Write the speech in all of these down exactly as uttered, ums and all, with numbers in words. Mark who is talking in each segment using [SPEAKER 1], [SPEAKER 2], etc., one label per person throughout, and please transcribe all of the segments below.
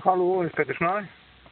[SPEAKER 1] Hallo, Ulf Pettersen her.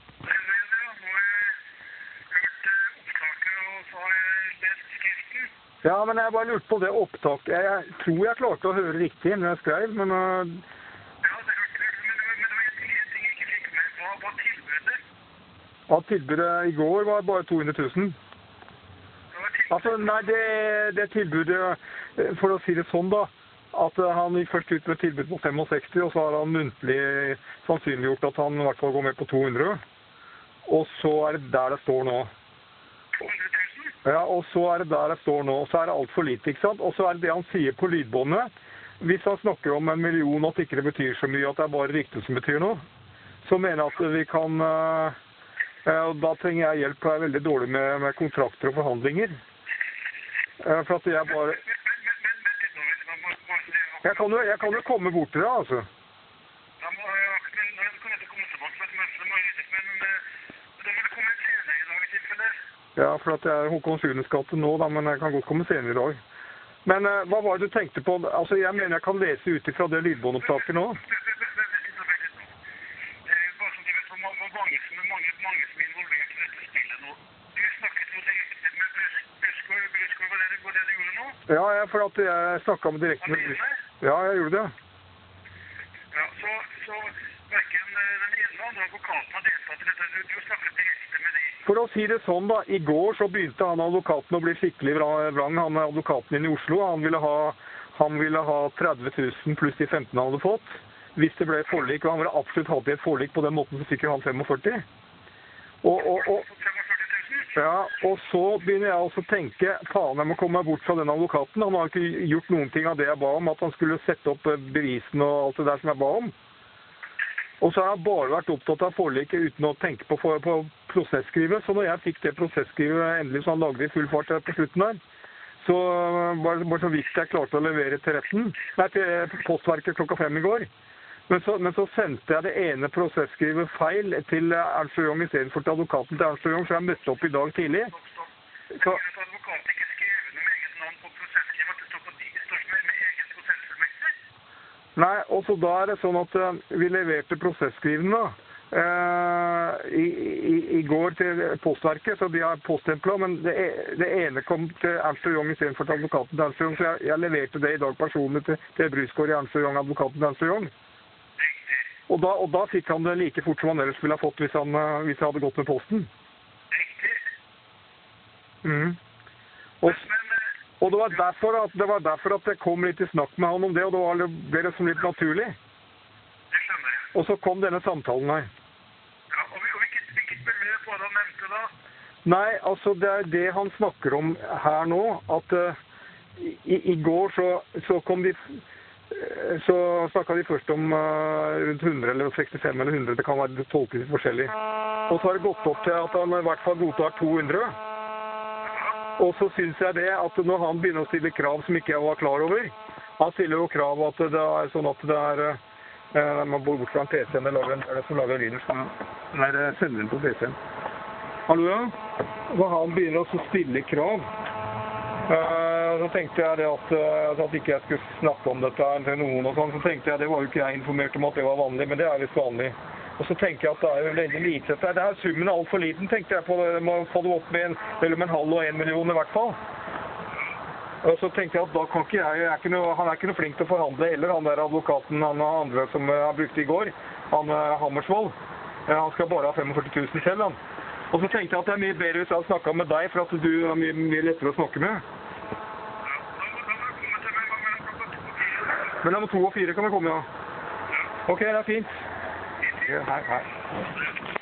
[SPEAKER 1] Ja, men jeg bare lurte på det opptaket. Jeg, jeg tror jeg klarte å høre riktig når jeg skrev, men... Uh...
[SPEAKER 2] Ja, det hørte du, men det var, men det var en ting jeg ikke fikk med. Hva var tilbudet?
[SPEAKER 1] Ja, tilbudet i går var bare to hundre tusen. Altså, nei, det, det tilbudet, for å si det sånn da, at han gikk først ut med tilbud på sekstifem, og så har han muntlig sannsynliggjort at han i hvert fall går med på to hundre. Og så er det der det står nå.
[SPEAKER 2] to hundre tusen?
[SPEAKER 1] Ja, og så er det der det står nå. Og så er det alt for lite, ikke sant? Og så er det det han sier på lydbåndet. Hvis han snakker om en million, at ikke det betyr så mye, at det er bare ryktet som betyr noe, så mener jeg at vi kan... Uh, da trenger jeg hjelp, for jeg er veldig dårlig med, med kontrakter og forhandlinger. Uh, for at jeg bare... Jeg kan, jo, jeg kan jo komme bort til deg, altså.
[SPEAKER 2] Ja, men jeg kan ikke komme tilbake for et møte, men da må det komme senere i dag i tilfelle.
[SPEAKER 1] Ja, for at jeg er Håkon Sjunes gate nå, da, men jeg kan godt komme senere i dag. Men uh, hva var det du tenkte på? Altså, jeg mener jeg kan lese ut ifra det lydbåndopptaket nå.
[SPEAKER 2] Bare sånn, du vet, hvor mange, mange, mange som er involvert i dette spillet nå. Du snakket jo direkte med Bruskår, Bruskår, var det det du gjorde nå?
[SPEAKER 1] Ja, ja, for at jeg snakket med direkte med Bruskår. Ja, jeg gjorde det.
[SPEAKER 2] Ja, så, så hverken den ene og andre advokaten har deltatt i dette. Du, du snakket direkte med de.
[SPEAKER 1] For å si det sånn da, i går så begynte han advokaten å bli skikkelig vrang. Han er advokaten inn i Oslo. Han ville ha, han ville ha tretti tusen pluss de femten han hadde fått. Hvis det ble et forlik, og han ville absolutt hatt et forlik på den måten, så fikk han femogførti. Og, og, og, ja, og så begynner jeg også å tenke, faen, jeg må komme meg bort fra den advokaten. Han har ikke gjort noen ting av det jeg ba om, at han skulle sette opp bevisene og alt det der som jeg ba om. Og så har jeg bare vært opptatt av forliket uten å tenke på, på prosesskrivet. Så når jeg fikk det prosesskrivet endelig, så han lagde i full fart på slutten der, så var det bare så vidt jeg klarte å levere til retten, nei, til postverket klokka fem i går. Men så, men så sendte jeg det ene prosesskrivet feil til Ernst og Young i stedet for til advokaten til Ernst og Young, så jeg møtte opp i dag tidlig.
[SPEAKER 2] Så advokaten ikke skrevet noe med eget navn på prosesskrivet, at det står på de, det står med, med egen prosessfullmektig?
[SPEAKER 1] Nei, og så da er det sånn at uh, vi leverte prosessskrivene uh, i, i, i går til postverket, så de har posttemplet, men det, det ene kom til Ernst og Young i stedet for til advokaten til Ernst og Young, så jeg, jeg leverte det i dag personlig til, til Bruskår i Ernst og Young, advokaten til Ernst og Young. Og da, og da fikk han det like fort som han ellers ville ha fått hvis han, hvis han hadde gått med posten.
[SPEAKER 2] Riktig.
[SPEAKER 1] Mm. Og, og det, var derfor at, det var derfor at jeg kom litt i snakk med han om det, og det var, ble det som litt naturlig.
[SPEAKER 2] Det skjønner jeg.
[SPEAKER 1] Og så kom denne samtalen her.
[SPEAKER 2] Ja, og, og hvilket, hvilket beløp var det han nevnte da?
[SPEAKER 1] Nei, altså det er det han snakker om her nå, at uh, i, i går så, så kom de... Så snakket de først om uh, rundt hundre eller sekstifem eller hundre, det kan være tolket forskjellig. Og så har det gått opp til at han i hvert fall godtar to hundre. Og så synes jeg det at når han begynner å stille krav som ikke jeg var klar over, han stiller jo krav at det er sånn at det er, uh, man bor bort fra en P C, det er det som lager lyden, så nei, det sender den på P C-en. Hallo, ja? Når han begynner å stille krav, Uh, så tenkte jeg det at, uh, at ikke jeg skulle snakke om dette til noen og sånn, så tenkte jeg, det var jo ikke jeg informert om at det var vanlig, men det er litt vanlig. Og så tenker jeg at det er jo veldig lite, det er summen er alt for liten, tenkte jeg på det, må få det opp med en, mellom en halv og en million i hvert fall. Og så tenkte jeg at da kan ikke jeg, jeg er ikke noe, han er ikke noe flink til å forhandle heller, han der advokaten, han andre som jeg brukte i går, han uh, Hammersvold, uh, han skal bare ha femogførti tusen selv, han. Og så tenkte jeg at det er mye bedre hvis jeg hadde snakket med deg, for at du er mye, mye lettere å snakke med. Men mellom to og fire kan vi komme, ja. Ok, det er fint. Ja, hei, hei.